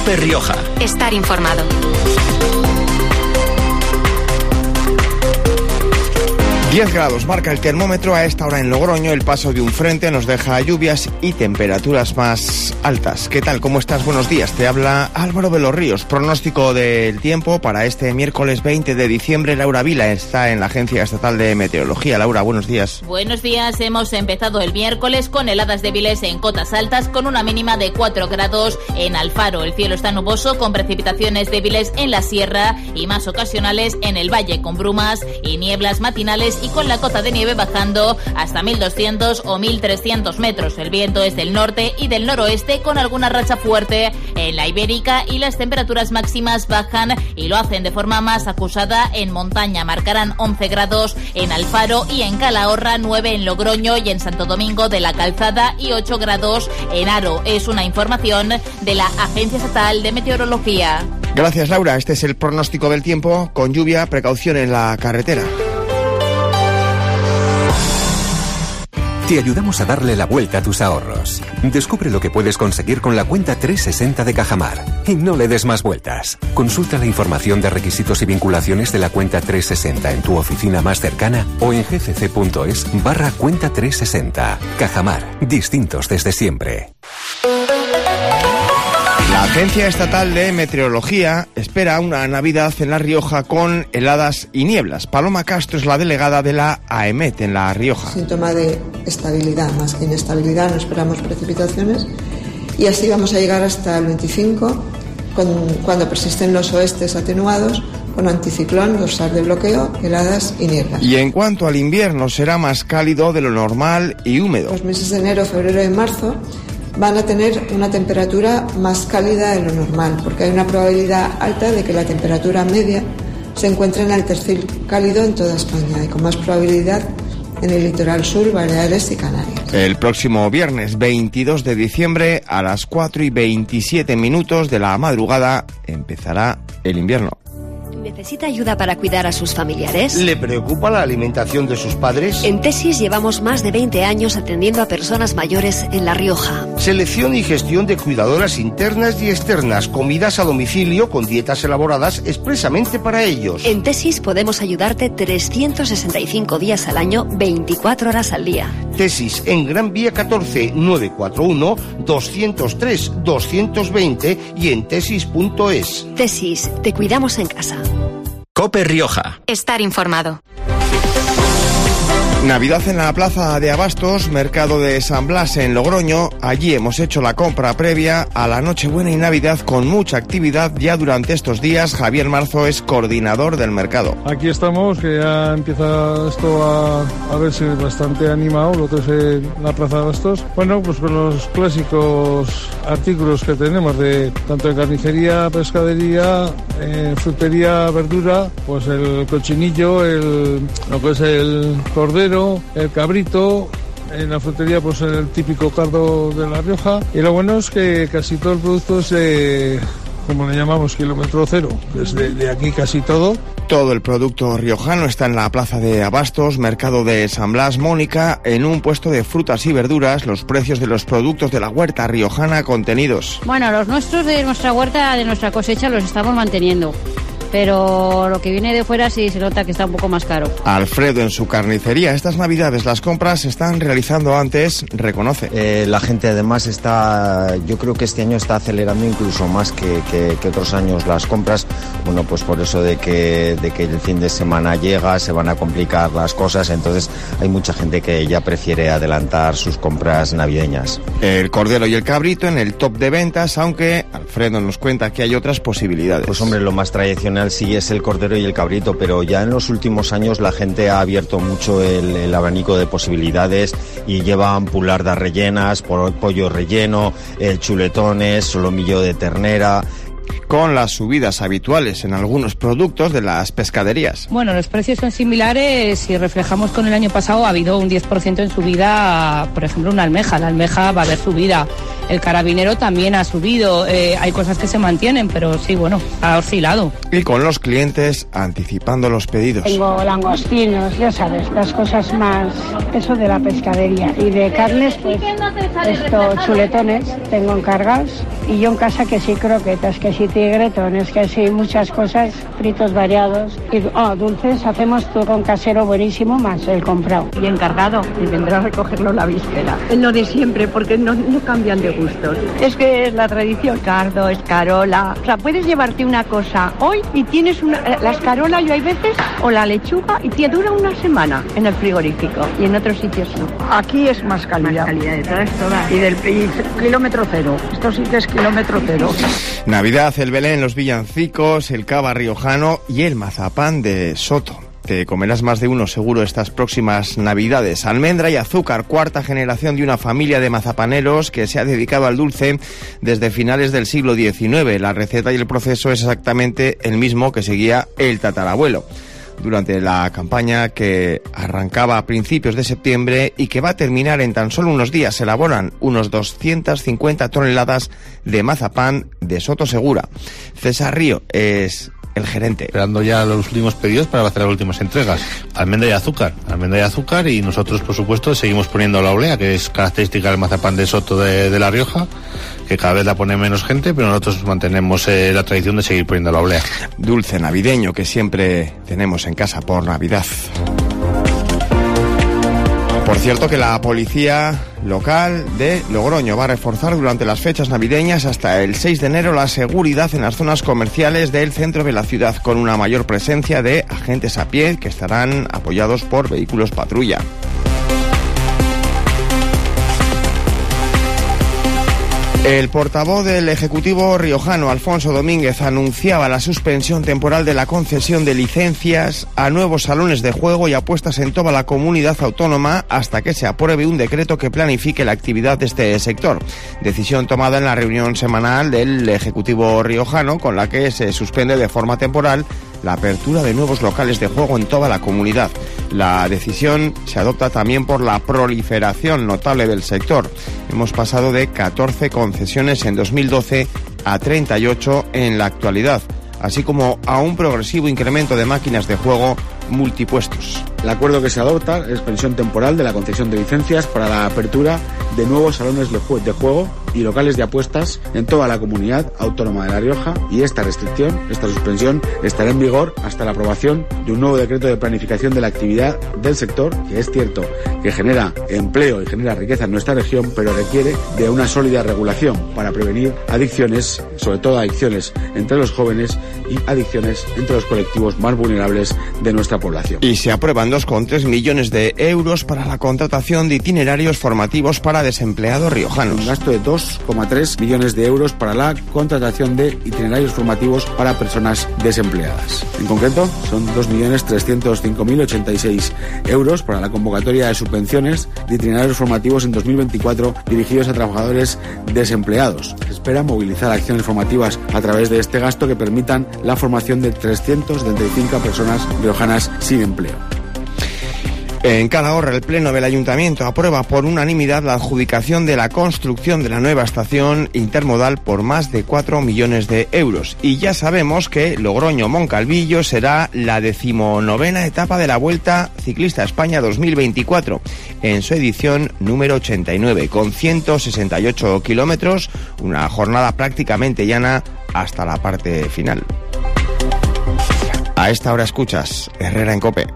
COPE Rioja. Estar informado. ...10 grados marca el termómetro a esta hora en Logroño. El paso de un frente nos deja lluvias y temperaturas más altas. ¿Qué tal? ¿Cómo estás? Buenos días. Te habla Álvaro de los Ríos. Pronóstico del tiempo para este miércoles 20 de diciembre. Laura Vila está en la Agencia Estatal de Meteorología. Laura, buenos días. Buenos días. Hemos empezado el miércoles con heladas débiles en cotas altas, con una mínima de 4 grados en Alfaro. El cielo está nuboso, con precipitaciones débiles en la sierra y más ocasionales en el valle, con brumas y nieblas matinales, y con la cota de nieve bajando hasta 1.200 o 1.300 metros. El viento es del norte y del noroeste, con alguna racha fuerte en la Ibérica, y las temperaturas máximas bajan y lo hacen de forma más acusada en montaña. Marcarán 11 grados en Alfaro y en Calahorra, 9 en Logroño y en Santo Domingo de la Calzada y 8 grados en Haro. Es una información de la Agencia Estatal de Meteorología. Gracias, Laura. Este es el pronóstico del tiempo. Con lluvia, precaución en la carretera. Te ayudamos a darle la vuelta a tus ahorros. Descubre lo que puedes conseguir con la cuenta 360 de Cajamar. Y no le des más vueltas. Consulta la información de requisitos y vinculaciones de la cuenta 360 en tu oficina más cercana o en gcc.es/cuenta 360. Cajamar. Distintos desde siempre. La Agencia Estatal de Meteorología espera una Navidad en La Rioja con heladas y nieblas. Paloma Castro es la delegada de la AEMET en La Rioja. Síntoma de estabilidad, más que inestabilidad, no esperamos precipitaciones. Y así vamos a llegar hasta el 25, cuando persisten los oestes atenuados, con anticiclón, dorsal de bloqueo, heladas y nieblas. Y en cuanto al invierno, será más cálido de lo normal y húmedo. Los meses de enero, febrero y marzo van a tener una temperatura más cálida de lo normal, porque hay una probabilidad alta de que la temperatura media se encuentre en el tercio cálido en toda España, y con más probabilidad en el litoral sur, Baleares y Canarias. El próximo viernes 22 de diciembre a las 4:27 de la madrugada empezará el invierno. ¿Necesita ayuda para cuidar a sus familiares? ¿Le preocupa la alimentación de sus padres? En Tesis llevamos más de 20 años atendiendo a personas mayores en La Rioja. Selección y gestión de cuidadoras internas y externas, comidas a domicilio con dietas elaboradas expresamente para ellos. En Tesis podemos ayudarte 365 días al año, 24 horas al día. Tesis en Gran Vía 14, 941 203 220 y en tesis.es. Tesis, te cuidamos en casa. COPE Rioja. Estar informado. Navidad en la Plaza de Abastos, Mercado de San Blas en Logroño. Allí hemos hecho la compra previa a la Nochebuena y Navidad con mucha actividad ya durante estos días. Javier Marzo es coordinador del mercado. Aquí estamos, que ya empieza esto a verse bastante animado, lo que es la Plaza de Abastos. Bueno, pues con los clásicos artículos que tenemos, de tanto de carnicería, pescadería, frutería, verdura, pues el cochinillo, lo que es el cordero, el cabrito. En la frutería, pues el típico cardo de La Rioja. Y lo bueno es que casi todo el producto es de, como le llamamos, kilómetro cero. Desde aquí casi todo. Todo el producto riojano está en la Plaza de Abastos, Mercado de San Blas. Mónica, en un puesto de frutas y verduras, los precios de los productos de la huerta riojana contenidos. Bueno, los nuestros de nuestra huerta, de nuestra cosecha, los estamos manteniendo. Pero lo que viene de fuera sí se nota que está un poco más caro. Alfredo, en su carnicería, estas Navidades las compras se están realizando antes, reconoce. La gente además yo creo que este año está acelerando incluso más que otros años las compras. Bueno, pues por eso de que el fin de semana llega, se van a complicar las cosas, entonces hay mucha gente que ya prefiere adelantar sus compras navideñas. El cordero y el cabrito en el top de ventas, aunque Alfredo nos cuenta que hay otras posibilidades. Pues hombre, lo más tradicional sí es el cordero y el cabrito, pero ya en los últimos años la gente ha abierto mucho el abanico de posibilidades y llevan pulardas rellenas, pollo relleno, chuletones, solomillo de ternera. con las subidas habituales en algunos productos de las pescaderías. Bueno, los precios son similares. Si reflejamos con el año pasado, ha habido un 10% en subida, por ejemplo, una almeja. La almeja va a haber subida. El carabinero también ha subido. Hay cosas que se mantienen, pero sí, bueno, ha oscilado. Y con los clientes anticipando los pedidos. Tengo langostinos, ya sabes, las cosas más, eso de la pescadería. Y de carnes, pues, estos chuletones tengo encargados. Y yo en casa que sí croquetas, que sí tigretones, que sí muchas cosas, fritos variados. Y dulces, hacemos turrón casero buenísimo, más el comprado. Y encargado, y vendrá a recogerlo la víspera. Es lo de siempre, porque no cambian de gustos. Es que es la tradición. Cardo, escarola. O sea, puedes llevarte una cosa hoy y tienes la escarola, yo hay veces, o la lechuga, y te dura una semana en el frigorífico. Y en otros sitios no. Aquí es más calidad. Más calidad de todas. Y kilómetro cero. Esto sí que es kilómetro cero. Navidad, el Belén, los villancicos, el cava riojano y el mazapán de Soto. Te comerás más de uno seguro estas próximas Navidades. Almendra y azúcar, cuarta generación de una familia de mazapaneros que se ha dedicado al dulce desde finales del siglo XIX. La receta y el proceso es exactamente el mismo que seguía el tatarabuelo. Durante la campaña que arrancaba a principios de septiembre y que va a terminar en tan solo unos días, se elaboran unos 250 toneladas de mazapán de Soto Segura. César Río es el gerente. Esperando ya los últimos pedidos para hacer las últimas entregas. Almendra y azúcar, y nosotros, por supuesto, seguimos poniendo la oblea, que es característica del mazapán de Soto de La Rioja, que cada vez la pone menos gente, pero nosotros mantenemos la tradición de seguir poniendo la oblea. Dulce navideño que siempre tenemos en casa por Navidad. Por cierto que la policía local de Logroño va a reforzar durante las fechas navideñas hasta el 6 de enero la seguridad en las zonas comerciales del centro de la ciudad, con una mayor presencia de agentes a pie que estarán apoyados por vehículos patrulla. El portavoz del Ejecutivo riojano, Alfonso Domínguez, anunciaba la suspensión temporal de la concesión de licencias a nuevos salones de juego y apuestas en toda la comunidad autónoma hasta que se apruebe un decreto que planifique la actividad de este sector. Decisión tomada en la reunión semanal del Ejecutivo riojano, con la que se suspende de forma temporal la apertura de nuevos locales de juego en toda la comunidad. La decisión se adopta también por la proliferación notable del sector. Hemos pasado de 14 concesiones en 2012 a 38 en la actualidad, así como a un progresivo incremento de máquinas de juego multipuestos. El acuerdo que se adopta es suspensión temporal de la concesión de licencias para la apertura de nuevos salones de juego y locales de apuestas en toda la comunidad autónoma de La Rioja, y esta suspensión estará en vigor hasta la aprobación de un nuevo decreto de planificación de la actividad del sector, que es cierto que genera empleo y genera riqueza en nuestra región, pero requiere de una sólida regulación para prevenir adicciones, sobre todo adicciones entre los jóvenes y adicciones entre los colectivos más vulnerables de nuestra población. Y se aprueban 2,3 millones de euros para la contratación de itinerarios formativos para desempleados riojanos. Un gasto de 2,3 millones de euros para la contratación de itinerarios formativos para personas desempleadas. En concreto, son 2.305.086 euros para la convocatoria de subvenciones de itinerarios formativos en 2024 dirigidos a trabajadores desempleados. Se espera movilizar acciones formativas a través de este gasto que permitan la formación de 375 personas riojanas sin empleo. En Calahorra, el Pleno del Ayuntamiento aprueba por unanimidad la adjudicación de la construcción de la nueva estación intermodal por más de 4 millones de euros. Y ya sabemos que Logroño-Moncalvillo será la 19ª etapa de la Vuelta Ciclista a España 2024, en su edición número 89, con 168 kilómetros, una jornada prácticamente llana hasta la parte final. A esta hora escuchas Herrera en COPE.